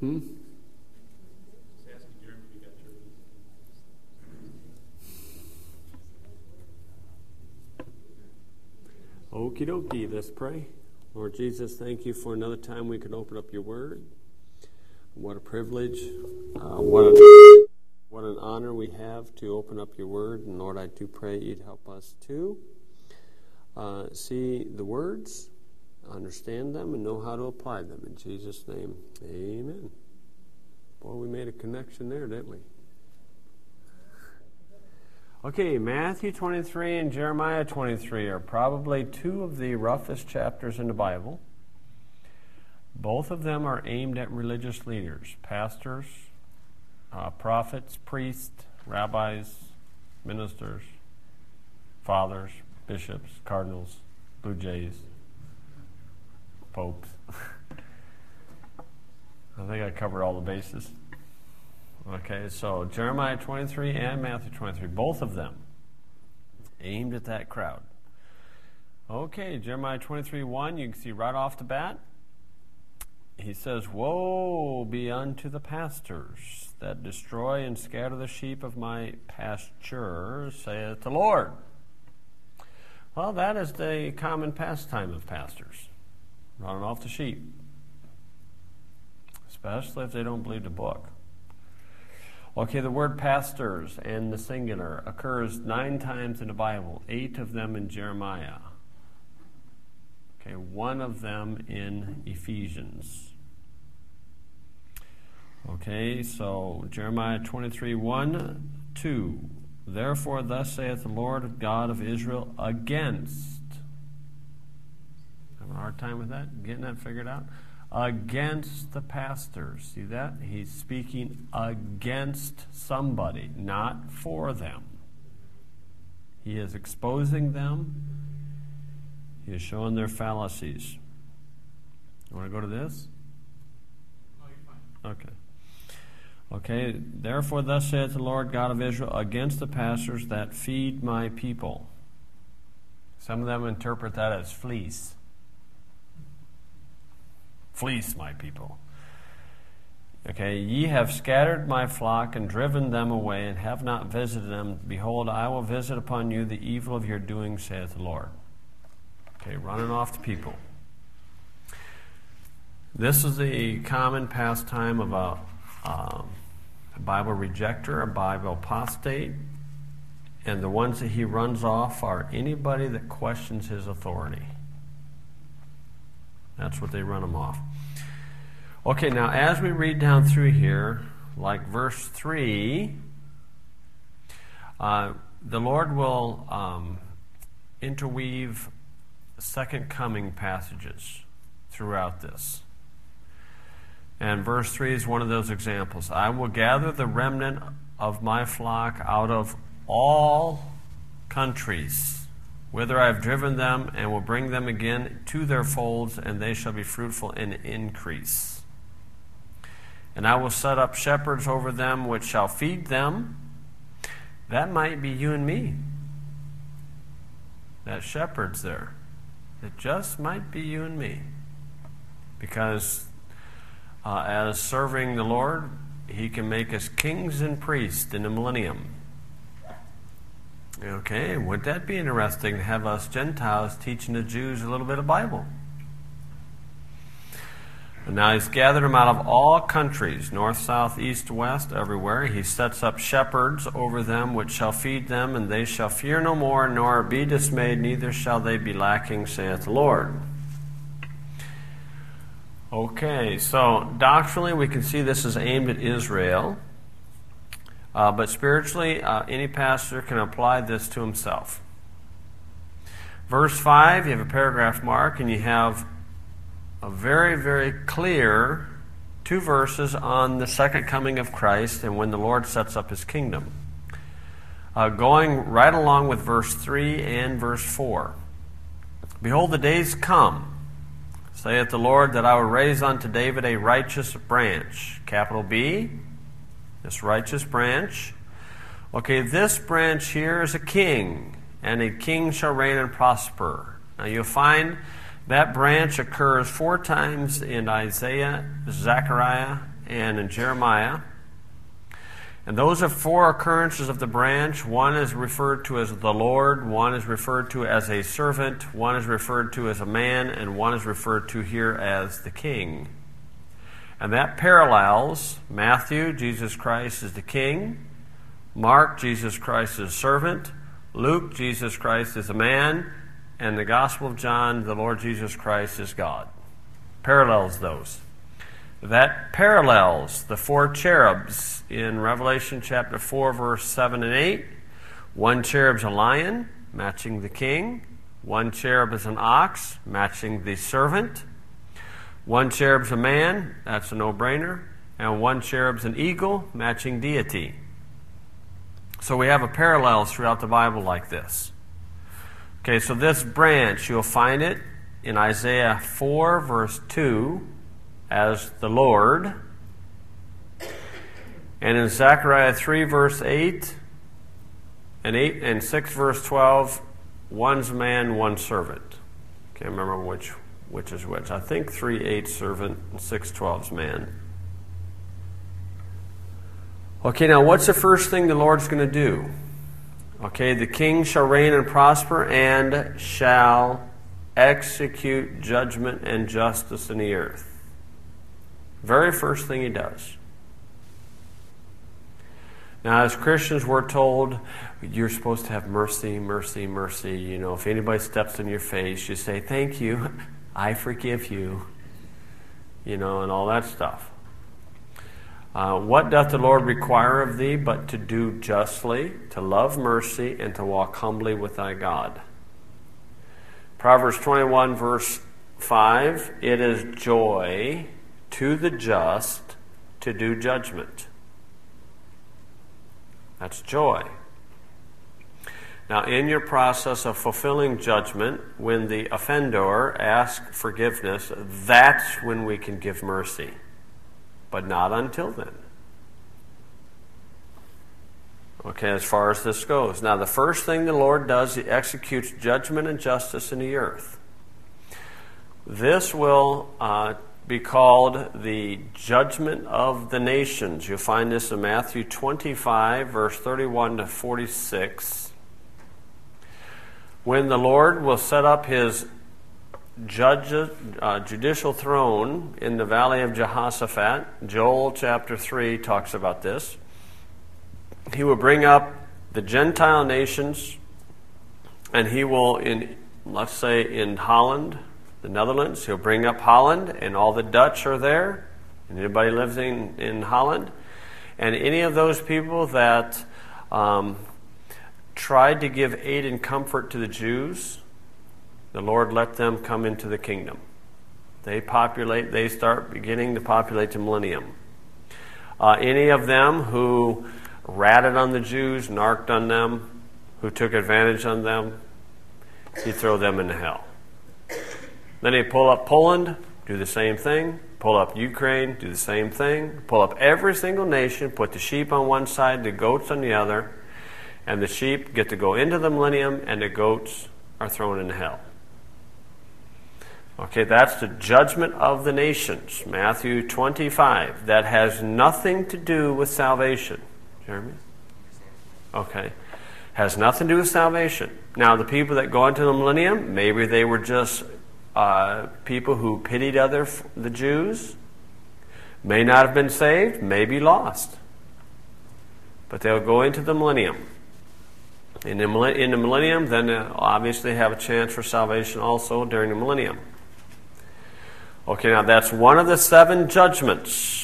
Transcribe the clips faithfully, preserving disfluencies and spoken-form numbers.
Hmm? Okie dokie, let's pray. Lord Jesus, thank you for another time we can open up your word. What a privilege. Uh, what, a, what an honor we have to open up your word. And Lord, I do pray you'd help us to uh, see the words, understand them, and know how to apply them. In Jesus' name, amen. Boy, we made a connection there, didn't we? Okay, Matthew twenty-three and Jeremiah twenty-three are probably two of the roughest chapters in the Bible. Both of them are aimed at religious leaders, pastors, uh, prophets, priests, rabbis, ministers, fathers, bishops, cardinals, blue jays, popes. I think I covered all the bases. Okay, so Jeremiah twenty-three and Matthew twenty-three, both of them aimed at that crowd. Okay, Jeremiah twenty-three one, you can see right off the bat, he says, "Woe be unto the pastors that destroy and scatter the sheep of my pasture, saith the Lord." Well, that is the common pastime of pastors, running off the sheep, especially if they don't believe the book. Okay, the word pastors and the singular occurs nine times in the Bible, eight of them in Jeremiah. Okay, one of them in Ephesians. Okay, so Jeremiah twenty-three, one, two. "Therefore thus saith the Lord God of Israel against," having a hard time with that, getting that figured out? Against the pastors. See that? He's speaking against somebody, not for them. He is exposing them. He is showing their fallacies. You want to go to this? Oh, you're fine. Okay. Okay, "Therefore thus saith the Lord God of Israel against the pastors that feed my people." Some of them interpret that as fleece. Fleece my people. Okay, "Ye have scattered my flock and driven them away and have not visited them. Behold, I will visit upon you the evil of your doing, saith the Lord." Okay, running off the people. This is the common pastime of a, um, a Bible rejecter, a Bible apostate, and the ones that he runs off are anybody that questions his authority. That's what they run them off. Okay, now as we read down through here, like verse three, uh, the Lord will um, interweave second coming passages throughout this. And verse three is one of those examples. "I will gather the remnant of my flock out of all countries, whither I have driven them, and will bring them again to their folds, and they shall be fruitful and increase. And I will set up shepherds over them, which shall feed them." That might be you and me. That shepherd's there. It just might be you and me. Because uh, as serving the Lord, he can make us kings and priests in the millennium. Okay, would that be interesting to have us Gentiles teaching the Jews a little bit of Bible? And now he's gathered them out of all countries, north, south, east, west, everywhere. He sets up shepherds over them, which shall feed them, and they shall fear no more, nor be dismayed, neither shall they be lacking, saith the Lord. Okay, so doctrinally we can see this is aimed at Israel. Uh, but spiritually, uh, any pastor can apply this to himself. Verse five, you have a paragraph mark, and you have a very, very clear two verses on the second coming of Christ and when the Lord sets up his kingdom. Uh, going right along with verse three and verse four. "Behold, the days come, saith the Lord, that I will raise unto David a righteous branch." Capital B. This righteous branch. Okay, this branch here is a king, and a king shall reign and prosper. Now you'll find that branch occurs four times in Isaiah, Zechariah, and in Jeremiah. And those are four occurrences of the branch. One is referred to as the Lord, one is referred to as a servant, one is referred to as a man, and one is referred to here as the king. And that parallels Matthew, Jesus Christ is the king; Mark, Jesus Christ is servant; Luke, Jesus Christ is a man; and the Gospel of John, the Lord Jesus Christ is God. Parallels those. That parallels the four cherubs in Revelation chapter four, verse seven and eight. One cherub's a lion, matching the king. One cherub is an ox, matching the servant. One cherub's a man, that's a no-brainer. And one cherub's an eagle, matching deity. So we have a parallel throughout the Bible like this. Okay, so this branch, you'll find it in Isaiah four, verse two, as the Lord. And in Zechariah three, verse eight, and eight and six, verse twelve, one's man, one servant. Can't remember which which is which. I think three, eight, servant, and six, twelve's man. Okay, now what's the first thing the Lord's going to do? Okay, the king shall reign and prosper and shall execute judgment and justice in the earth. Very first thing he does. Now, as Christians, we're told you're supposed to have mercy, mercy, mercy. You know, if anybody steps in your face, you say, "Thank you, I forgive you," you know, and all that stuff. Uh, what doth the Lord require of thee but to do justly, to love mercy, and to walk humbly with thy God? Proverbs twenty-one, verse five, it is joy to the just to do judgment. That's joy. Now, in your process of fulfilling judgment, when the offender asks forgiveness, that's when we can give mercy. But not until then. Okay, as far as this goes. Now, the first thing the Lord does, he executes judgment and justice in the earth. This will uh, be called the judgment of the nations. You'll find this in Matthew twenty-five, verse thirty-one to forty-six. When the Lord will set up his judge, uh, judicial throne in the valley of Jehoshaphat, Joel chapter three talks about this. He will bring up the Gentile nations, and he will, in let's say in Holland, the Netherlands, he'll bring up Holland, and all the Dutch are there, and anybody lives in, in Holland. And any of those people that um, tried to give aid and comfort to the Jews, the Lord let them come into the kingdom. They populate, they start beginning to populate the millennium. Uh, any of them who ratted on the Jews, narked on them, who took advantage on them, he'd throw them into hell. Then he'd pull up Poland, do the same thing. Pull up Ukraine, do the same thing. Pull up every single nation, put the sheep on one side, the goats on the other, and the sheep get to go into the millennium, and the goats are thrown into hell. Okay, that's the judgment of the nations, Matthew twenty-five. That has nothing to do with salvation. Jeremy? Okay. Has nothing to do with salvation. Now, the people that go into the millennium, maybe they were just uh, people who pitied other the Jews. May not have been saved, may be lost. But they'll go into the millennium. In the, in the millennium, then they'll obviously have a chance for salvation also during the millennium. Okay, now that's one of the seven judgments.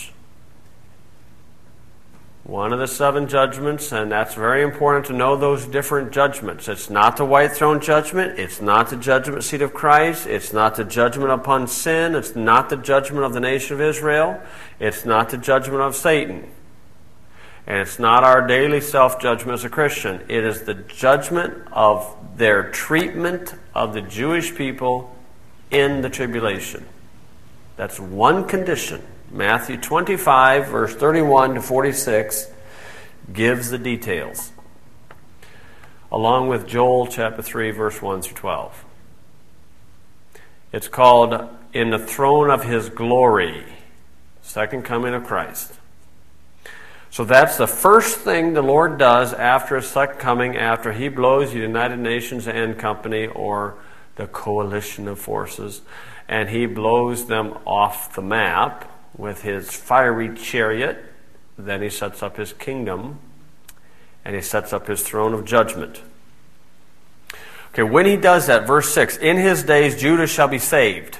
One of the seven judgments, and that's very important to know those different judgments. It's not the white throne judgment. It's not the judgment seat of Christ. It's not the judgment upon sin. It's not the judgment of the nation of Israel. It's not the judgment of Satan. And it's not our daily self-judgment as a Christian. It is the judgment of their treatment of the Jewish people in the tribulation. That's one condition. Matthew twenty-five, verse thirty-one to forty-six, gives the details, along with Joel chapter three, verse one through twelve. It's called in the throne of his glory. Second coming of Christ. So that's the first thing the Lord does after His second coming, after He blows the United Nations and company, or the coalition of forces, and He blows them off the map with His fiery chariot. Then He sets up His kingdom, and He sets up His throne of judgment. Okay, when He does that, verse six, in His days Judah shall be saved.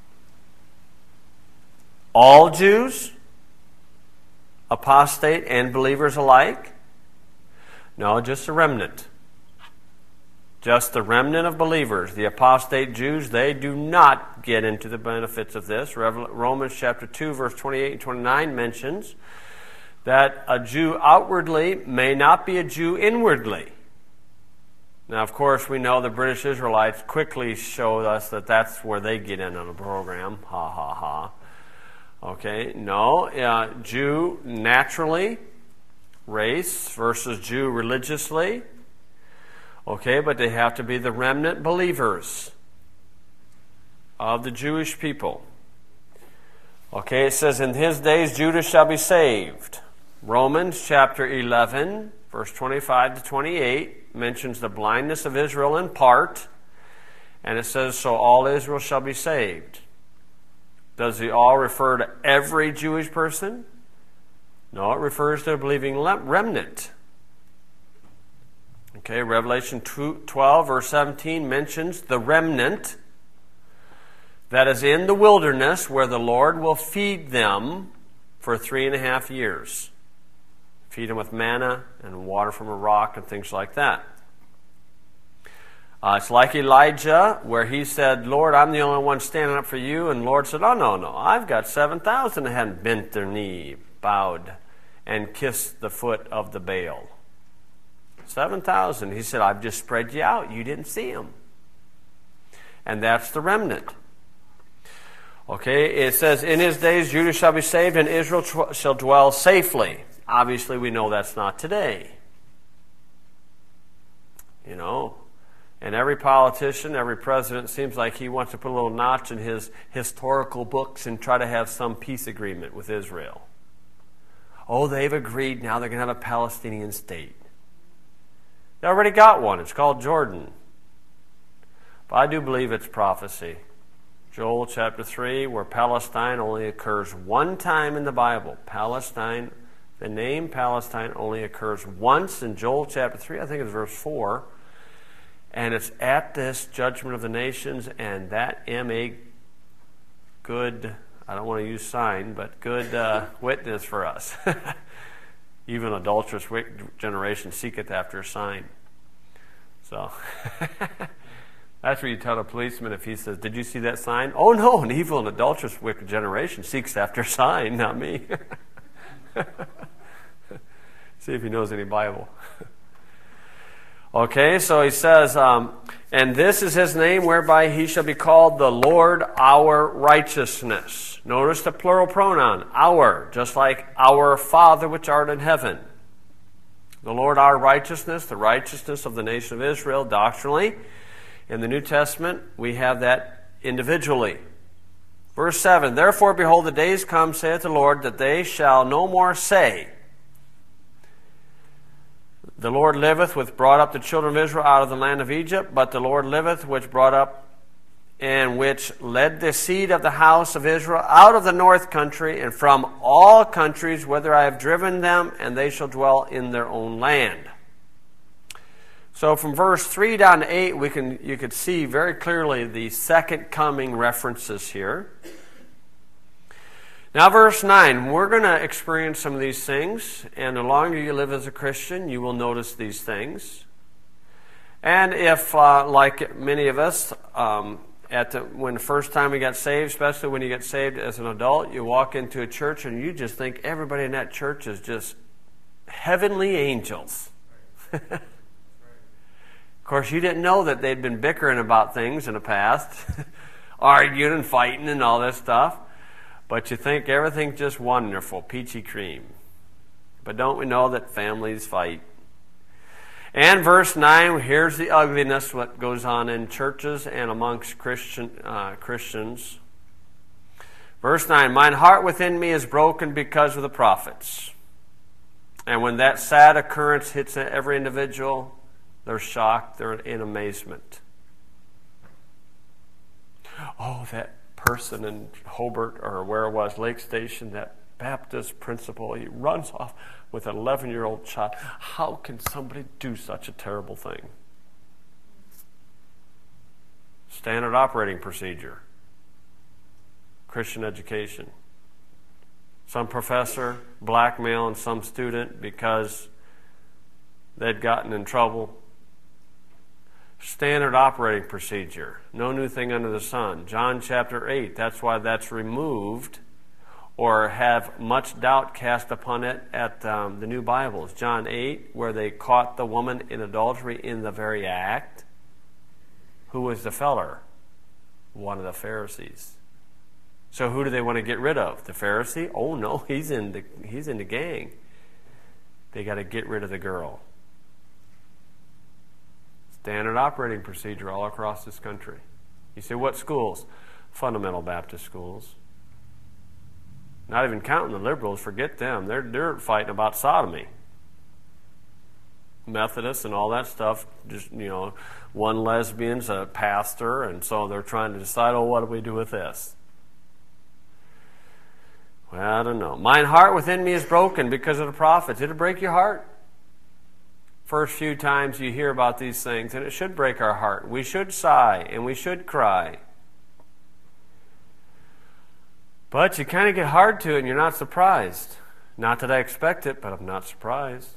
All Jews, apostate and believers alike? No, just a remnant. Just the remnant of believers. The apostate Jews, they do not get into the benefits of this. Romans chapter two, verse twenty-eight and twenty-nine mentions that a Jew outwardly may not be a Jew inwardly. Now, of course, we know the British Israelites quickly show us that that's where they get in on the program. Ha, ha, ha. Okay, no. Uh, Jew naturally, race, versus Jew religiously. Okay, but they have to be the remnant believers of the Jewish people. Okay, it says, in His days Judah shall be saved. Romans chapter eleven, verse twenty-five to twenty-eight, mentions the blindness of Israel in part, and it says, so all Israel shall be saved. Does the all refer to every Jewish person? No, it refers to a believing remnant. Okay, Revelation twelve, verse seventeen mentions the remnant that is in the wilderness where the Lord will feed them for three and a half years. Feed them with manna and water from a rock and things like that. Uh, it's like Elijah, where he said, Lord, I'm the only one standing up for you. And the Lord said, oh, no, no, I've got seven thousand that hadn't bent their knee, bowed, and kissed the foot of the Baal. seven thousand. He said, I've just spread you out. You didn't see them. And that's the remnant. Okay, it says, in His days Judah shall be saved, and Israel tw- shall dwell safely. Obviously, we know that's not today. You know, and every politician, every president seems like he wants to put a little notch in his historical books and try to have some peace agreement with Israel. Oh, they've agreed. Now they're going to have a Palestinian state. They already got one. It's called Jordan. But I do believe it's prophecy. Joel chapter three, where Palestine only occurs one time in the Bible. Palestine, the name Palestine only occurs once in Joel chapter three. I think it's verse four. And it's at this judgment of the nations, and that am a good, I don't want to use sign, but good uh, witness for us. Even adulterous generation seeketh after a sign. So, that's what you tell a policeman if he says, did you see that sign? Oh no, an evil and adulterous wicked generation seeks after a sign, not me. See if he knows any Bible. Okay, so he says, um, and this is His name whereby He shall be called the Lord our righteousness. Notice the plural pronoun, our, just like our Father which art in heaven. The Lord our righteousness, the righteousness of the nation of Israel, doctrinally. In the New Testament, we have that individually. Verse seven, therefore, behold, the days come, saith the Lord, that they shall no more say, the Lord liveth, which brought up the children of Israel out of the land of Egypt, but the Lord liveth, which brought up and which led the seed of the house of Israel out of the north country and from all countries whither I have driven them, and they shall dwell in their own land. So from verse three down to eight, we can you could see very clearly the second coming references here. Now verse nine, we're going to experience some of these things, and the longer you live as a Christian, you will notice these things. And if, uh, like many of us, um, at the, when the first time we got saved, especially when you get saved as an adult, you walk into a church and you just think everybody in that church is just heavenly angels. Of course, you didn't know that they'd been bickering about things in the past, arguing and fighting and all this stuff. But you think everything's just wonderful, peachy cream. But don't we know that families fight? And verse nine, here's the ugliness what goes on in churches and amongst Christian uh, Christians. Verse nine, mine heart within me is broken because of the prophets. And when that sad occurrence hits every individual, they're shocked, they're in amazement. Oh, that person in Hobart, or where it was, Lake Station, that Baptist principal, he runs off with an eleven-year-old child. How can somebody do such a terrible thing? Standard operating procedure. Christian education. Some professor blackmailing some student because they'd gotten in trouble. Standard operating procedure. No new thing under the sun. John chapter eight. That's why that's removed or have much doubt cast upon it at um, the New Bibles. John eight, where they caught the woman in adultery in the very act. Who was the feller? One of the Pharisees. So who do they want to get rid of? The Pharisee? Oh no, he's in the, he's in the gang. They got to get rid of the girl. Standard operating procedure all across this country. You say, what schools? Fundamental Baptist schools. Not even counting the liberals, forget them. They're, they're fighting about sodomy. Methodists and all that stuff, just, you know, one lesbian's a pastor, and so they're trying to decide, oh, what do we do with this? Well, I don't know. Mine heart within me is broken because of the prophets. It'll break your heart. First few times you hear about these things, and it should break our heart. We should sigh, and we should cry. But you kind of get hard to it, and you're not surprised. Not that I expect it, but I'm not surprised.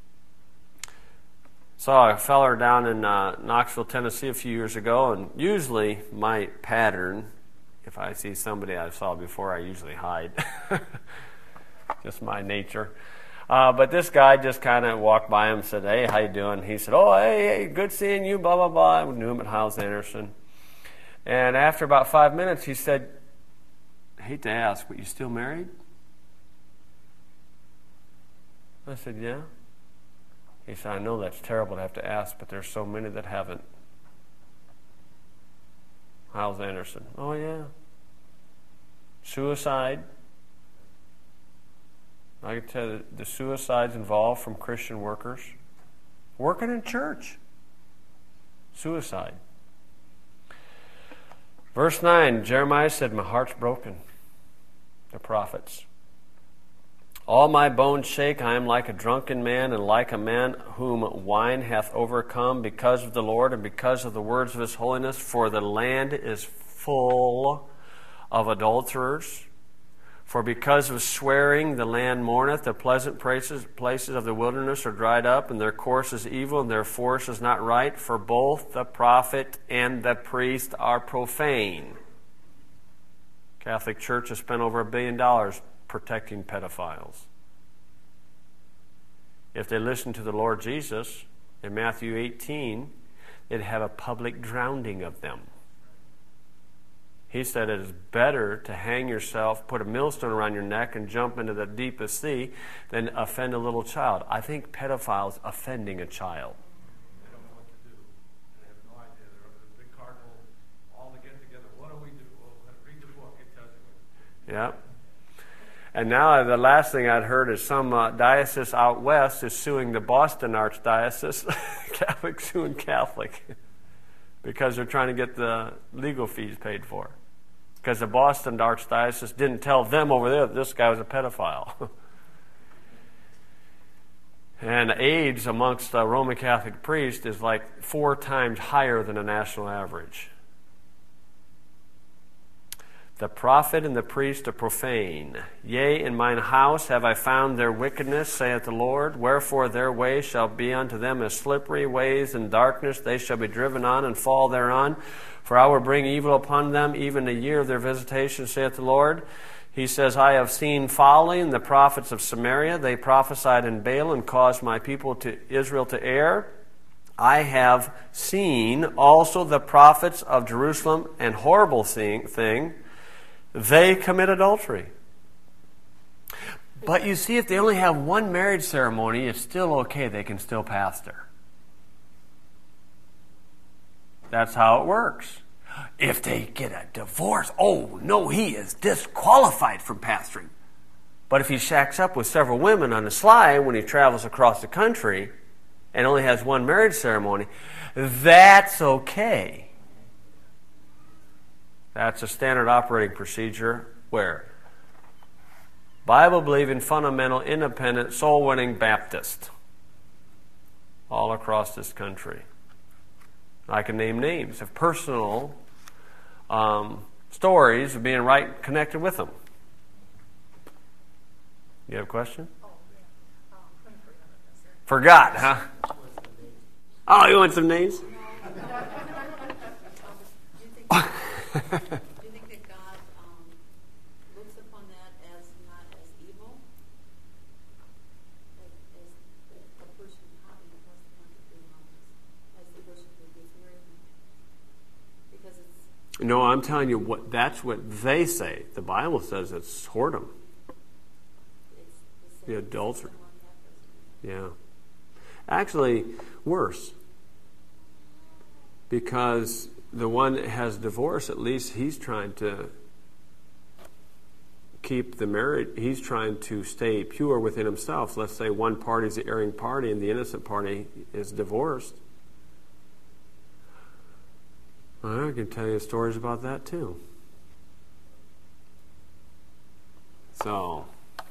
Saw a feller down in uh, Knoxville, Tennessee a few years ago, and usually my pattern, if I see somebody I saw before, I usually hide. Just my nature. Uh, but this guy just kind of walked by him and said, hey, how you doing? He said, oh, hey, hey, good seeing you, blah, blah, blah. I knew him at Hyles Anderson. And after about five minutes, he said, I hate to ask, but you still married? I said, yeah. He said, I know that's terrible to have to ask, but there's so many that haven't. Hyles Anderson. Oh, yeah. Suicide. I can tell you the suicides involved from Christian workers. Working in church. Suicide. Verse nine, Jeremiah said, my heart's broken. The prophets. All my bones shake, I am like a drunken man, and like a man whom wine hath overcome, because of the Lord and because of the words of his holiness. For the land is full of adulterers. For because of swearing the land mourneth, the pleasant places, places of the wilderness are dried up, and their course is evil, and their force is not right. For both the prophet and the priest are profane. Catholic Church has spent over a billion dollars protecting pedophiles. If they listened to the Lord Jesus in Matthew eighteen, they'd have a public drowning of them. He said it is better to hang yourself, put a millstone around your neck, and jump into the deepest sea than offend a little child. I think pedophiles offending a child. They don't know what to do. They have no idea. They're a big cardinal, all to get together. What do we do? Well, read the book. It tells you. Yeah. And now the last thing I'd heard is some uh, diocese out west is suing the Boston Archdiocese, Catholic suing Catholic, because they're trying to get the legal fees paid for. Because the Boston Archdiocese didn't tell them over there that this guy was a pedophile. And AIDS amongst uh, Roman Catholic priests is like four times higher than the national average. The prophet and the priest are profane. Yea, in mine house have I found their wickedness, saith the Lord. Wherefore their way shall be unto them as slippery ways in darkness. They shall be driven on and fall thereon. For I will bring evil upon them, even the year of their visitation, saith the Lord. He says, I have seen folly in the prophets of Samaria. They prophesied in Baal and caused my people to Israel to err. I have seen also the prophets of Jerusalem, and horrible thing, they commit adultery. But you see, if they only have one marriage ceremony, it's still okay. They can still pastor. That's how it works. If they get a divorce, oh no, he is disqualified from pastoring. But if he shacks up with several women on the sly when he travels across the country and only has one marriage ceremony, that's okay. That's a standard operating procedure where Bible-believing, fundamental, independent, soul-winning Baptist all across this country. I can name names of personal um, stories of being right connected with them. You have a question? Oh, yeah. Um, Forgot, huh? Oh, you want some names? do, you think, do you think that God um, looks upon that as not as evil? As, as a person having a consequence as the person who gets married? Because it's... No, I'm telling you, what that's what they say. The Bible says it's whoredom. It's The adultery. that person. Yeah. Actually, worse. Because the one that has divorce, at least he's trying to keep the marriage, he's trying to stay pure within himself. Let's say one party is the erring party and the innocent party is divorced. Well, I can tell you stories about that too. So,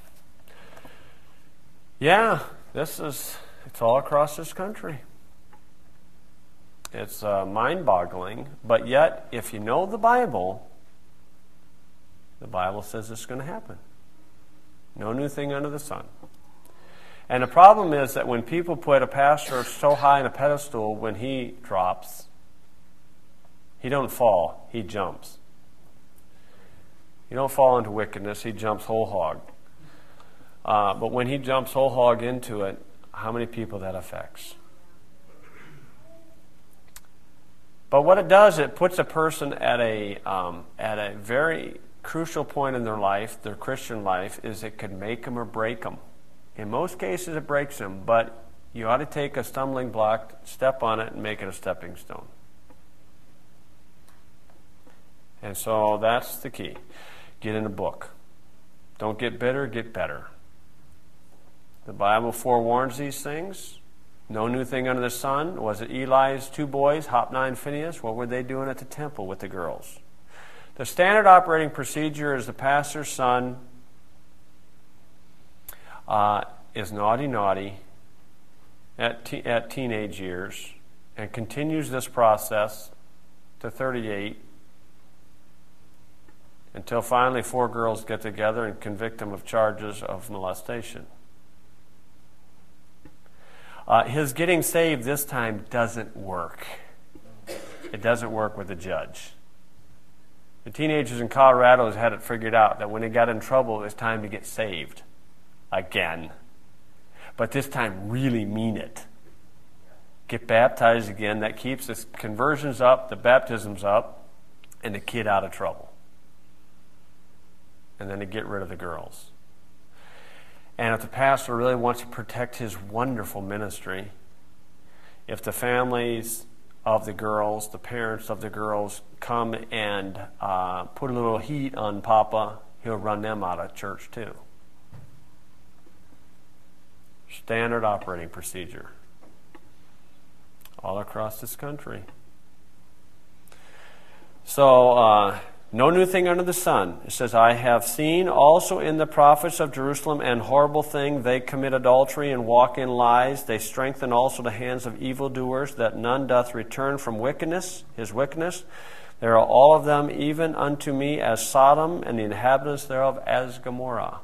yeah, this is, it's all across this country. It's uh, mind-boggling, but yet, if you know the Bible, the Bible says it's going to happen. No new thing under the sun. And the problem is that when people put a pastor so high on a pedestal, when he drops, he don't fall, he jumps. You don't fall into wickedness, he jumps whole hog. Uh, but when he jumps whole hog into it, how many people that affects? But what it does, it puts a person at a um, at a very crucial point in their life, their Christian life, is it could make them or break them. In most cases, it breaks them, but you ought to take a stumbling block, step on it, and make it a stepping stone. And so that's the key. Get in a book. Don't get bitter, get better. The Bible forewarns these things. No new thing under the sun. Was it Eli's two boys, Hophni and Phinehas? What were they doing at the temple with the girls? The standard operating procedure is the pastor's son uh, is naughty, naughty at, te- at teenage years and continues this process to thirty-eight until finally four girls get together and convict him of charges of molestation. Uh, his getting saved this time doesn't work. It doesn't work with the judge. The teenagers in Colorado has had it figured out that when they got in trouble, it was time to get saved again. But this time, really mean it. Get baptized again. That keeps the conversions up, the baptisms up, and the kid out of trouble. And then to get rid of the girls. And if the pastor really wants to protect his wonderful ministry, if the families of the girls, the parents of the girls, come and uh, put a little heat on Papa, he'll run them out of church too. Standard operating procedure all across this country. So, uh, no new thing under the sun. It says, I have seen also in the prophets of Jerusalem an horrible thing. They commit adultery and walk in lies. They strengthen also the hands of evildoers, that none doth return from wickedness, his wickedness. They are all of them even unto me as Sodom, and the inhabitants thereof as Gomorrah.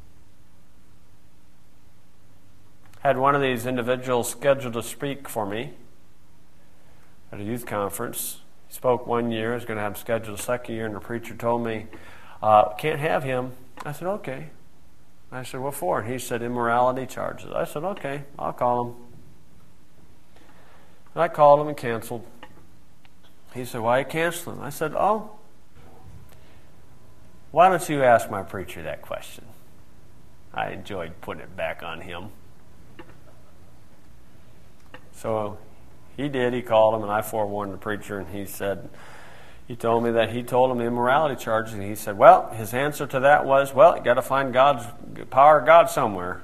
Had one of these individuals scheduled to speak for me at a youth conference. Spoke one year, I was going to have him scheduled a second year, and the preacher told me, uh, can't have him. I said, okay. I said, what for? And he said, immorality charges. I said, okay, I'll call him. And I called him and canceled. He said, why are you canceling? I said, oh, why don't you ask my preacher that question? I enjoyed putting it back on him. So he did. He called him, and I forewarned the preacher, and he said, He told me that he told him immorality charges, and he said, well, his answer to that was, well, you got to find God's power of God somewhere.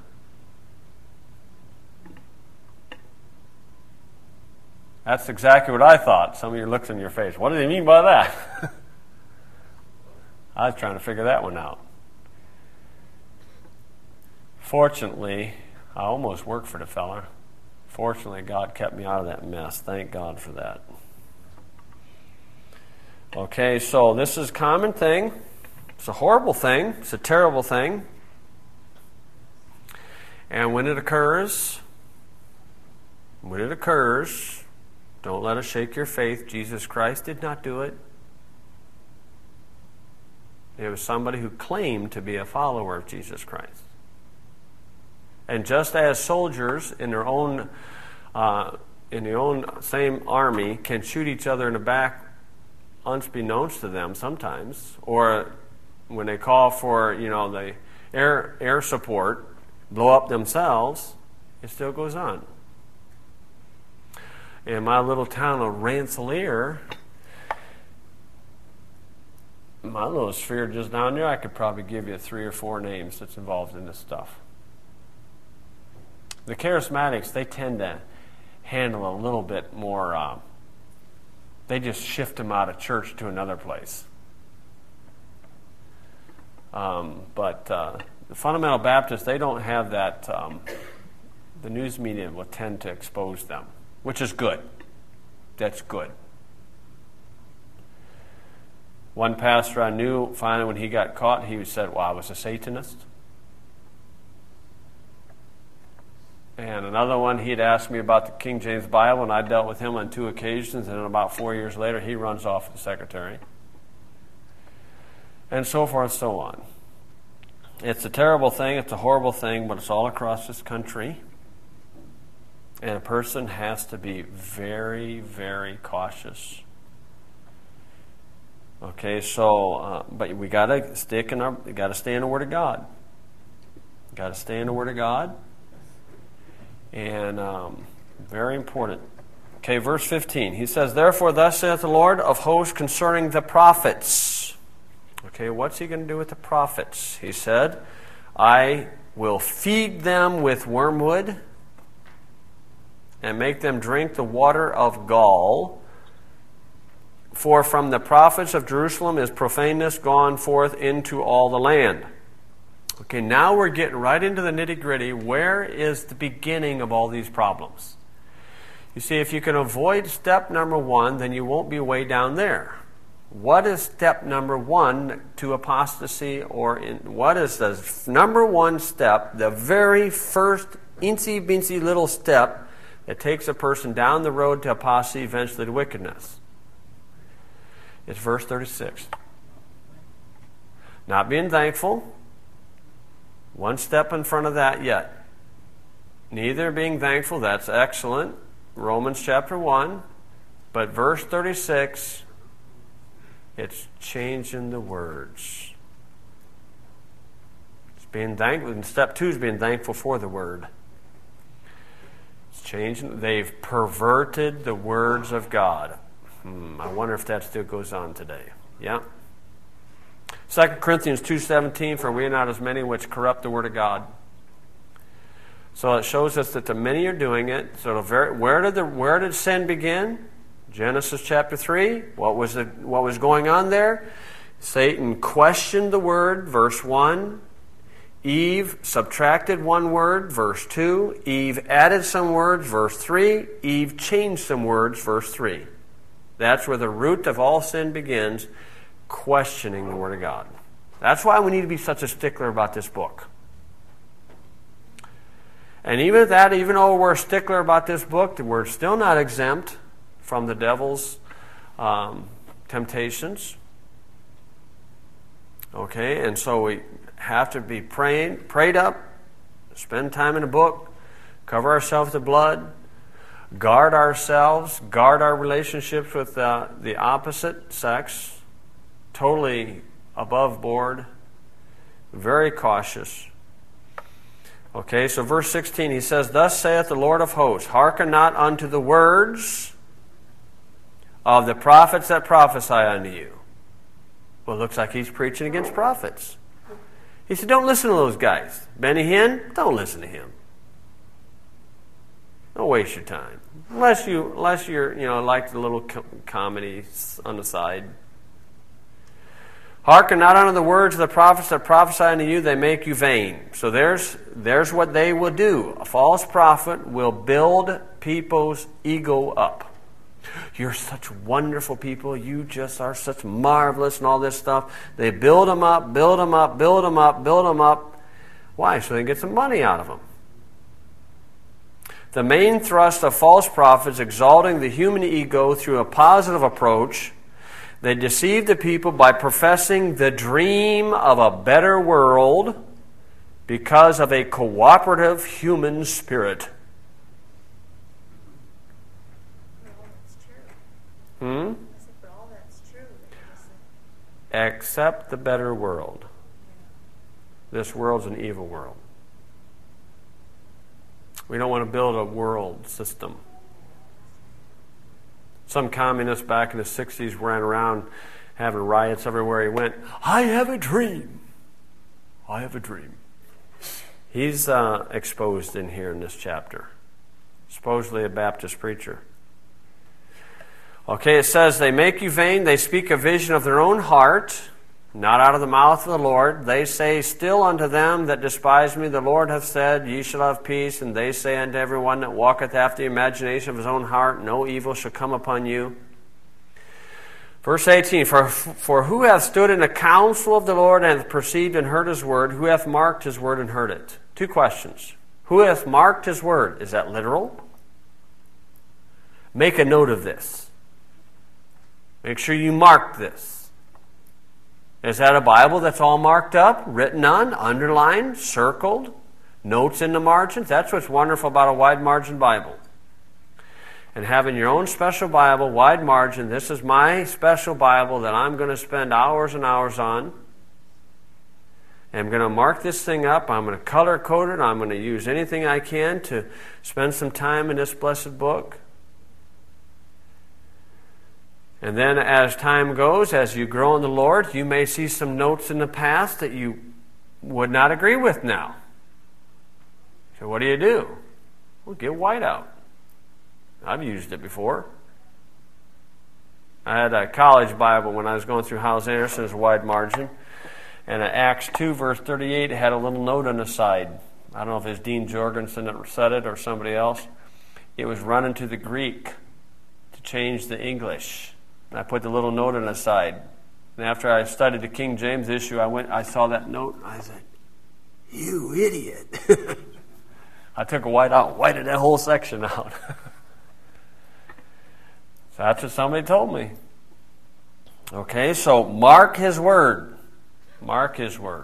That's exactly what I thought. Some of you looked in your face. What do they mean by that? I was trying to figure that one out. Fortunately, I almost worked for the fella. Fortunately, God kept me out of that mess. Thank God for that. Okay, so this is a common thing. It's a horrible thing. It's a terrible thing. And when it occurs, when it occurs, don't let it shake your faith. Jesus Christ did not do it. It was somebody who claimed to be a follower of Jesus Christ. And just as soldiers in their own, uh, in their own same army can shoot each other in the back, unbeknownst to them sometimes, or when they call for, you know, the air air support, blow up themselves, it still goes on. In my little town of Rensselaer, my little sphere just down there, I could probably give you three or four names that's involved in this stuff. The charismatics, they tend to handle a little bit more, uh, they just shift them out of church to another place. Um, but uh, the fundamental Baptists, they don't have that, um, the news media will tend to expose them, which is good. That's good. One pastor I knew, finally when he got caught, he said, well, I was a Satanist. And another one, he'd asked me about the King James Bible, and I dealt with him on two occasions, and then about four years later, he runs off with the secretary. And so forth and so on. It's a terrible thing, it's a horrible thing, but it's all across this country. And a person has to be very, very cautious. Okay, so, uh, but we got to stick in our, we got to stay in the Word of God. Got to stay in the Word of God. And um, very important. Okay, verse fifteen. He says, therefore, thus saith the Lord of hosts concerning the prophets. Okay, what's he going to do with the prophets? He said, I will feed them with wormwood and make them drink the water of gall. For from the prophets of Jerusalem is profaneness gone forth into all the land. Okay, now we're getting right into the nitty-gritty. Where is the beginning of all these problems? You see, if you can avoid step number one, then you won't be way down there. What is step number one to apostasy? Or in, what is the number one step, the very first incy-bincy little step that takes a person down the road to apostasy, eventually to wickedness? It's verse thirty-six. Not being thankful. One step in front of that yet. Neither being thankful, that's excellent. Romans chapter one. But verse thirty-six, it's changing the words. It's being thankful. And step two is being thankful for the word. It's changing. They've perverted the words of God. Hmm, I wonder if that still goes on today. Yeah. Second Corinthians two seventeen, for we are not as many which corrupt the word of God. So it shows us that the many are doing it. So the very, where did the where did sin begin? Genesis chapter three. What was the, what was going on there? Satan questioned the word, verse one. Eve subtracted one word, verse two. Eve added some words, verse three. Eve changed some words, verse three. That's where the root of all sin begins, questioning the Word of God. That's why we need to be such a stickler about this book. And even at that, even though we're a stickler about this book, we're still not exempt from the devil's um, temptations. Okay, and so we have to be praying, prayed up, spend time in the book, cover ourselves with blood, guard ourselves, guard our relationships with uh, the opposite sex, totally above board, very cautious. Okay, so verse sixteen, he says, thus saith the Lord of hosts, hearken not unto the words of the prophets that prophesy unto you. Well, it looks like he's preaching against prophets. He said, don't listen to those guys. Benny Hinn, don't listen to him. Don't waste your time. Unless, you, unless you're, you know, like the little com- comedy on the side. Hearken not unto the words of the prophets that prophesy unto you, they make you vain. So there's, there's what they will do. A false prophet will build people's ego up. You're such wonderful people. You just are such marvelous and all this stuff. They build them up, build them up, build them up, build them up. Why? So they can get some money out of them. The main thrust of false prophets exalting the human ego through a positive approach. They deceive the people by professing the dream of a better world because of a cooperative human spirit. Hmm? Accept the better world. This world's an evil world. We don't want to build a world system. Some communist back in the sixties ran around having riots everywhere he went. I have a dream. I have a dream. He's uh, exposed in here in this chapter. Supposedly a Baptist preacher. Okay, it says, they make you vain. They speak a vision of their own heart, not out of the mouth of the Lord. They say still unto them that despise me, the Lord hath said, ye shall have peace. And they say unto every one that walketh after the imagination of his own heart, no evil shall come upon you. Verse eighteen, for, for who hath stood in the counsel of the Lord and hath perceived and heard his word? Who hath marked his word and heard it? Two questions. Who hath marked his word? Is that literal? Make a note of this. Make sure you mark this. Is that a Bible that's all marked up, written on, underlined, circled, notes in the margins? That's what's wonderful about a wide margin Bible. And having your own special Bible, wide margin, this is my special Bible that I'm going to spend hours and hours on. And I'm going to mark this thing up. I'm going to color code it. I'm going to use anything I can to spend some time in this blessed book. And then as time goes, as you grow in the Lord, you may see some notes in the past that you would not agree with now. So what do you do? Well, get white out. I've used it before. I had a college Bible when I was going through Howes Anderson's wide margin. And in Acts two, verse thirty-eight, it had a little note on the side. I don't know if it's Dean Jorgensen that said it or somebody else. It was running to the Greek to change the English. And I put the little note on the side. And after I studied the King James issue, I went. I saw that note, and I said, "You idiot!" I took a white out, whited that whole section out. So that's what somebody told me. Okay, so mark his word. Mark his word.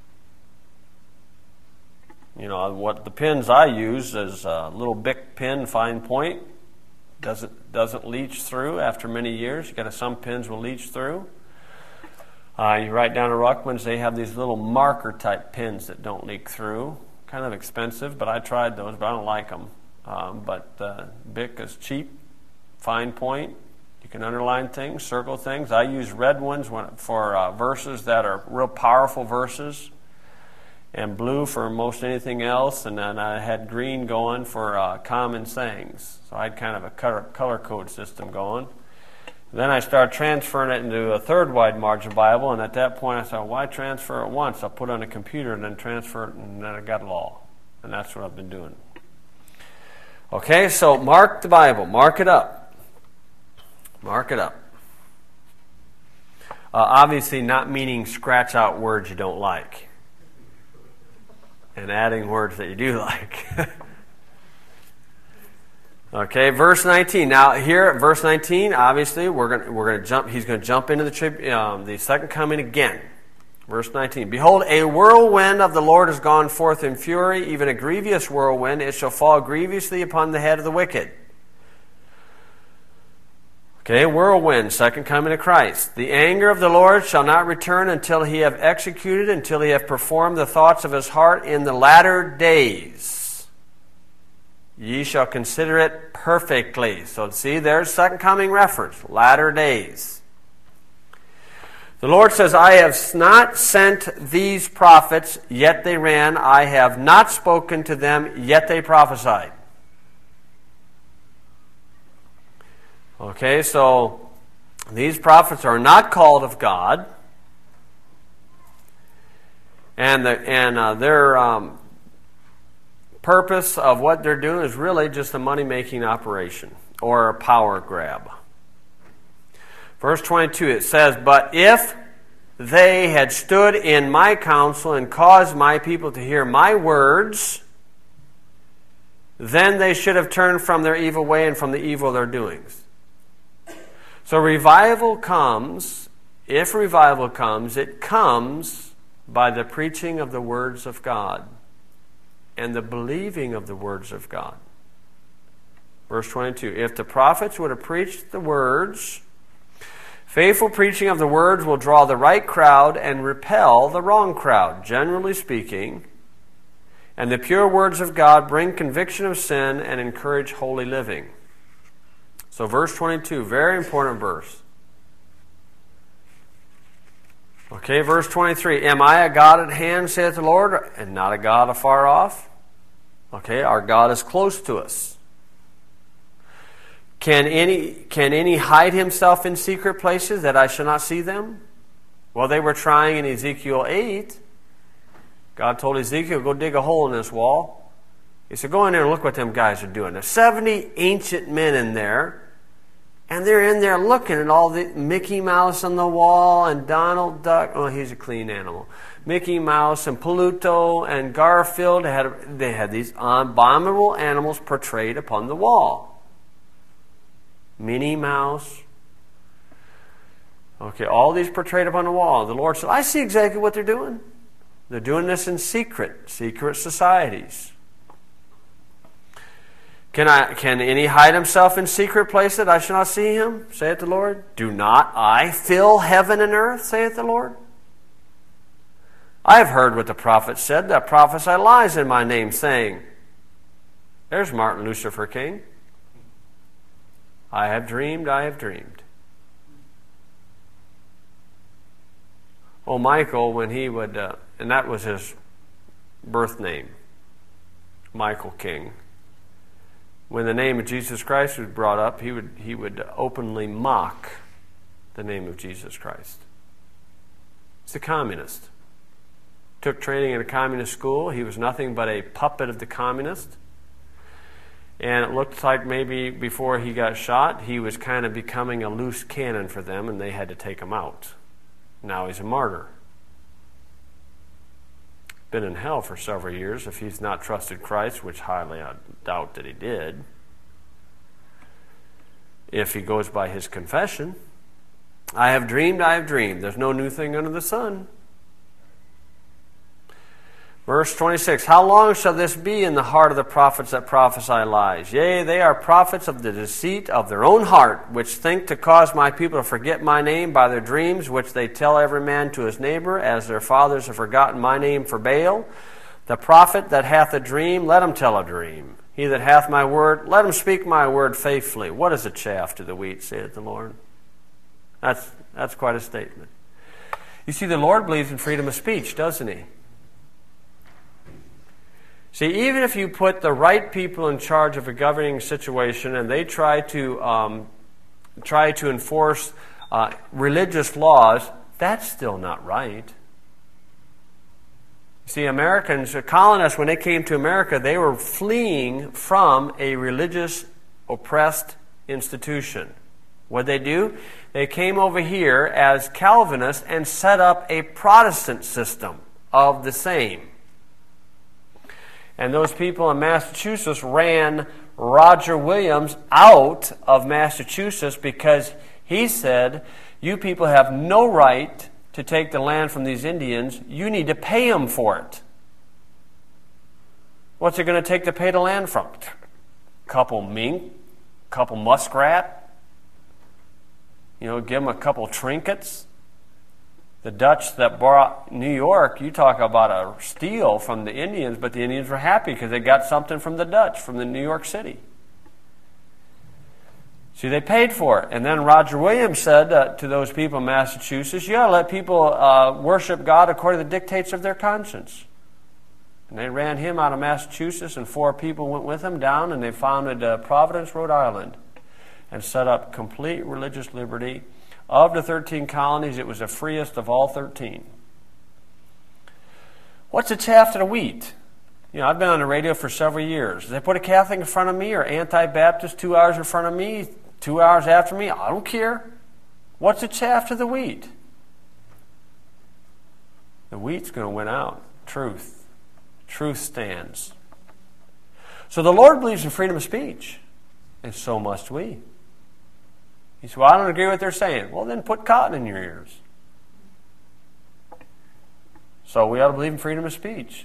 You know, what the pens I use is a little Bic pen, fine point. Doesn't doesn't leach through after many years. You got some pens will leach through. Uh, you write down at Ruckman's, they have these little marker type pens that don't leak through. Kind of expensive, but I tried those, but I don't like them. Um, but uh, Bic is cheap, fine point. You can underline things, circle things. I use red ones when, for uh, verses that are real powerful verses, and blue for most anything else. And then I had green going for uh, common sayings. So I had kind of a color, color code system going. Then I started transferring it into a third wide margin Bible, and at that point I said, why transfer it once? I'll put it on a computer and then transfer it, and then I got it all. And that's what I've been doing. Okay, so mark the Bible. Mark it up. Mark it up. Uh, obviously not meaning scratch out words you don't like and adding words that you do like. Okay, verse nineteen. Now here at verse nineteen, obviously we're going we're going to jump. He's going to jump into the trib, um, the second coming again. Verse nineteen. Behold, a whirlwind of the Lord is gone forth in fury, even a grievous whirlwind. It shall fall grievously upon the head of the wicked. Okay, whirlwind, second coming of Christ. The anger of the Lord shall not return until he have executed, until he have performed the thoughts of his heart in the latter days. ye shall consider it perfectly. So see, there's second coming reference, latter days. The Lord says, I have not sent these prophets, yet they ran. I have not spoken to them, yet they prophesied. Okay, so these prophets are not called of God. And, the, and uh, their um, purpose of what they're doing is really just a money-making operation or a power grab. Verse twenty-two, it says, but if they had stood in my counsel and caused my people to hear my words, then they should have turned from their evil way and from the evil of their doings. So revival comes, if revival comes, it comes by the preaching of the words of God and the believing of the words of God. Verse twenty-two, if the prophets would have preached the words, faithful preaching of the words will draw the right crowd and repel the wrong crowd, generally speaking. And the pure words of God bring conviction of sin and encourage holy living. So verse twenty-two, very important verse. Okay, verse twenty-three, am I a God at hand, saith the Lord, and not a God afar off? Okay, our God is close to us. Can any, can any hide himself in secret places that I shall not see them? Well, they were trying in Ezekiel eight. God told Ezekiel, go dig a hole in this wall. He said, go in there and look what them guys are doing. There's seventy ancient men in there, and they're in there looking at all the Mickey Mouse on the wall and Donald Duck. Oh, he's a clean animal. Mickey Mouse and Pluto and Garfield. They had, they had these abominable animals portrayed upon the wall. Minnie Mouse. Okay, all these portrayed upon the wall. The Lord said, I see exactly what they're doing. They're doing this in secret, secret societies. Can I? Can any hide himself in secret place that I shall not see him, saith the Lord? Do not I fill heaven and earth, saith the Lord? I have heard what the prophet said, that prophesy lies in my name, saying, there's Martin Lucifer King. I have dreamed, I have dreamed. Well, Michael, when he would, uh, and that was his birth name, Michael King. When the name of Jesus Christ was brought up, he would he would openly mock the name of Jesus Christ. He's a communist. Took training in a communist school. He was nothing but a puppet of the communist. And it looked like maybe before he got shot, he was kind of becoming a loose cannon for them, and they had to take him out. Now he's a martyr. Been in hell for several years if he's not trusted Christ, which highly I doubt that he did. If he goes by his confession, I have dreamed, I have dreamed. There's no new thing under the sun. Verse twenty-six, how long shall this be in the heart of the prophets that prophesy lies? Yea, they are prophets of the deceit of their own heart, which think to cause my people to forget my name by their dreams, which they tell every man to his neighbor, as their fathers have forgotten my name for Baal. The prophet that hath a dream, let him tell a dream. He that hath my word, let him speak my word faithfully. What is a chaff to the wheat, saith the Lord? That's, that's quite a statement. You see, the Lord believes in freedom of speech, doesn't he? See, even if you put the right people in charge of a governing situation and they try to um, try to enforce uh, religious laws, that's still not right. See, Americans, colonists, when they came to America, they were fleeing from a religious, oppressed institution. What did they do? They came over here as Calvinists and set up a Protestant system of the same. And those people in Massachusetts ran Roger Williams out of Massachusetts because he said, you people have no right to take the land from these Indians. You need to pay them for it. What's it going to take to pay the land from? A couple mink, a couple muskrat, you know, give them a couple trinkets. The Dutch that bought New York, you talk about a steal from the Indians, but the Indians were happy because they got something from the Dutch, from the New York City. See, they paid for it. And then Roger Williams said uh, to those people in Massachusetts, you ought to let people uh, worship God according to the dictates of their conscience. And they ran him out of Massachusetts, and four people went with him down, and they founded uh, Providence, Rhode Island, and set up complete religious liberty. Of the thirteen colonies, it was the freest of all thirteen. What's the chaff to the wheat? You know, I've been on the radio for several years. They put a Catholic in front of me or anti-Baptist two hours in front of me, two hours after me. I don't care. What's the chaff to the wheat? The wheat's going to win out. Truth. Truth stands. So the Lord believes in freedom of speech, and so must we. He said, well, I don't agree with what they're saying. Well, then put cotton in your ears. So we ought to believe in freedom of speech.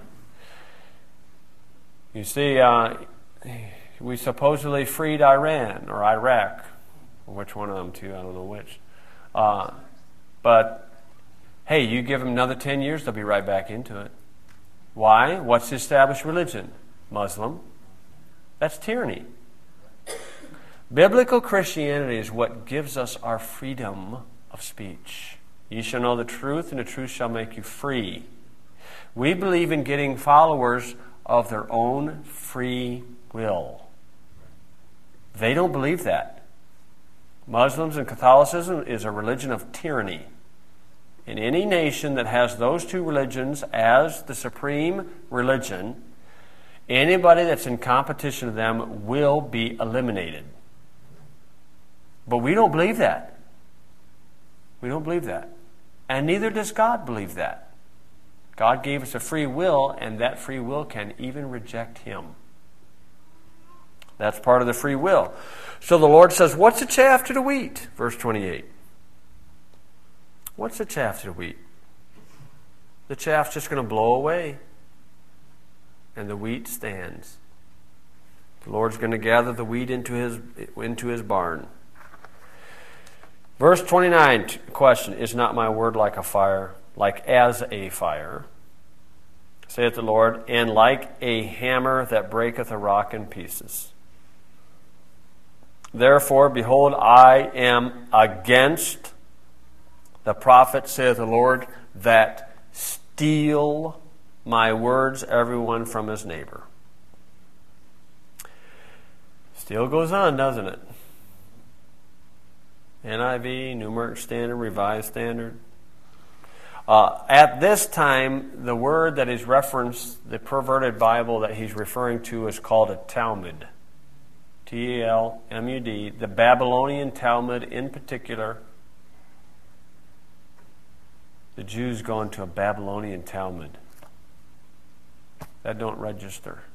You see, uh, we supposedly freed Iran or Iraq, or which one of them two, I don't know which. Uh, but, hey, you give them another ten years, they'll be right back into it. Why? What's the established religion? Muslim. That's tyranny. Biblical Christianity is what gives us our freedom of speech. You shall know the truth, and the truth shall make you free. We believe in getting followers of their own free will. They don't believe that. Muslims and Catholicism is a religion of tyranny. In any nation that has those two religions as the supreme religion, anybody that's in competition with them will be eliminated. But we don't believe that. We don't believe that. And neither does God believe that. God gave us a free will, and that free will can even reject Him. That's part of the free will. So the Lord says, what's the chaff to the wheat? Verse twenty-eight. What's the chaff to the wheat? The chaff's just going to blow away, and the wheat stands. The Lord's going to gather the wheat into his, into his barn. Verse twenty-nine, question, is not my word like a fire, like as a fire, saith the Lord, and like a hammer that breaketh a rock in pieces? Therefore, behold, I am against the prophet, saith the Lord, that steal my words, everyone from his neighbor. Still goes on, doesn't it? N I V, New American Standard, Revised Standard. Uh, at this time, the word that is referenced, the perverted Bible that he's referring to, is called a Talmud. T A L M U D. The Babylonian Talmud in particular. The Jews go into a Babylonian Talmud. That don't register.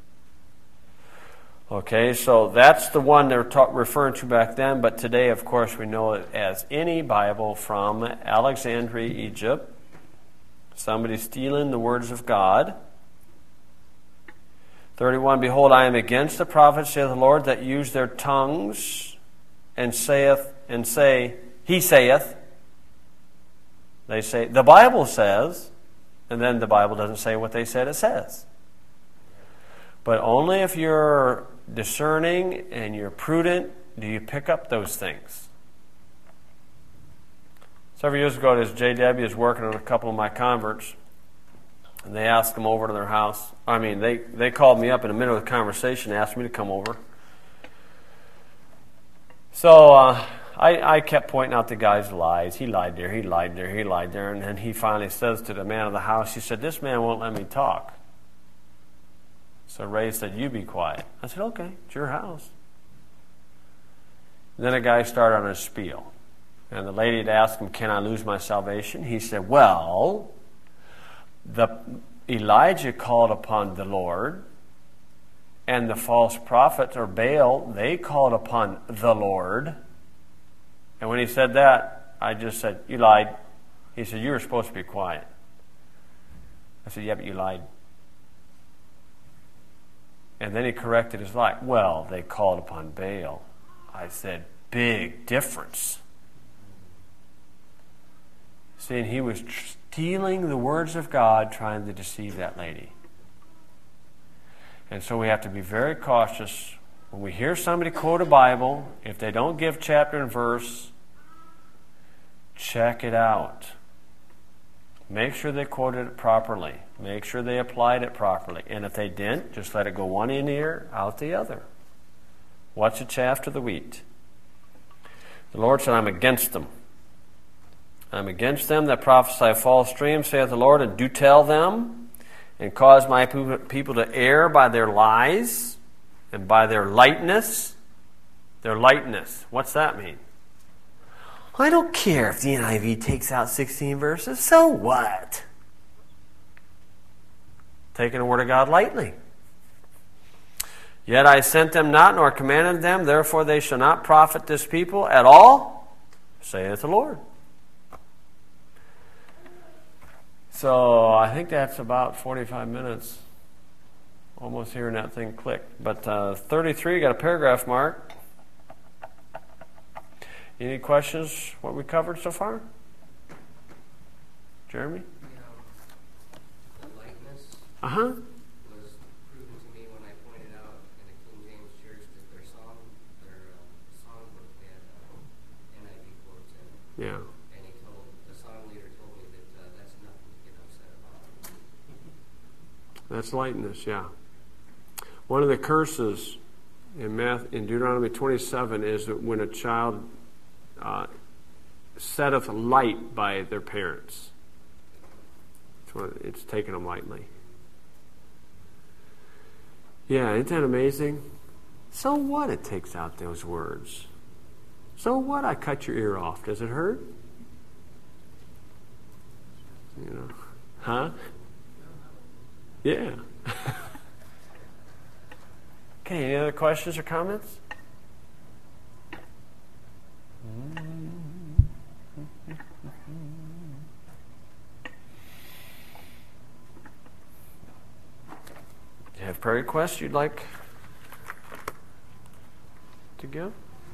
Okay, so that's the one they're ta- referring to back then, but today, of course, we know it as any Bible from Alexandria, Egypt. Somebody stealing the words of God. thirty-one, behold, I am against the prophets, saith the Lord, that use their tongues and saith and say, he saith. They say, the Bible says, and then the Bible doesn't say what they said it says. But only if you're discerning and you're prudent do you pick up those things. Several years ago, this J W was working on a couple of my converts, and they asked them over to their house. I mean, they, they called me up in the middle of the conversation, asked me to come over. So uh, I, I kept pointing out the guy's lies. He lied there, he lied there, he lied there. And then he finally says to the man of the house, he said, this man won't let me talk. So Ray said, you be quiet. I said, okay, it's your house. And then a guy started on his spiel. And the lady had asked him, can I lose my salvation? He said, well, the Elijah called upon the Lord, and the false prophet, or Baal, they called upon the Lord. And when he said that, I just said, you lied. He said, you were supposed to be quiet. I said, yeah, but you lied. And then he corrected his lie. Well, they called upon Baal. I said, big difference. See, and he was stealing the words of God, trying to deceive that lady. And so we have to be very cautious. When we hear somebody quote a Bible, if they don't give chapter and verse, check it out. Make sure they quoted it properly. Make sure they applied it properly. And if they didn't, just let it go one in ear, out the other. Watch the chaff to the wheat. The Lord said, I'm against them. I'm against them that prophesy false dreams, saith the Lord, and do tell them, and cause my people to err by their lies and by their lightness. Their lightness. What's that mean? I don't care if the N I V takes out sixteen verses. So what? Taking the word of God lightly. Yet I sent them not, nor commanded them, therefore they shall not profit this people at all, saith the Lord. So I think that's about forty-five minutes. Almost hearing that thing click. But uh, thirty-three, got a paragraph mark. Any questions what we covered so far? Jeremy? The, um, the likeness Uh-huh. was proven to me when I pointed out in the King James Church that their song, their um, songbook had um, N I V quotes in it. Yeah. And he told, the song leader told me that uh, that's nothing to get upset about. That's lightness, yeah. One of the curses in math in Deuteronomy twenty-seven is that when a child uh, setteth light by their parents, it's, one of, it's taken them lightly. Yeah, isn't that amazing? So what? It takes out those words. So what? I cut your ear off. Does it hurt? You know, huh? Yeah. Okay, any other questions or comments? You have prayer requests you'd like to give?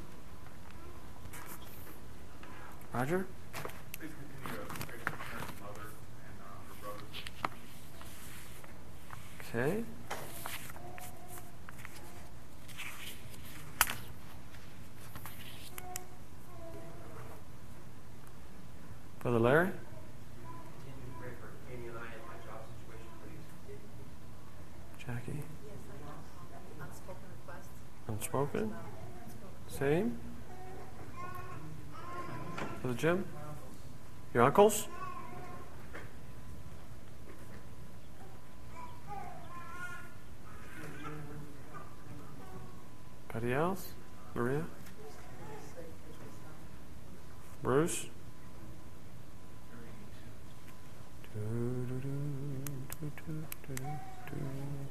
Roger? Please continue to pray for Karen's mother and uh, her brothers. Okay. Brother Larry? Continue to pray for Katie and I and my job situation, please. Jackie? Yes, I have unspoken requests. Unspoken? Unspoken. Same? Brother Jim? Your uncles? Anybody else? Maria? Bruce? Do, do, do, do, do, do, do.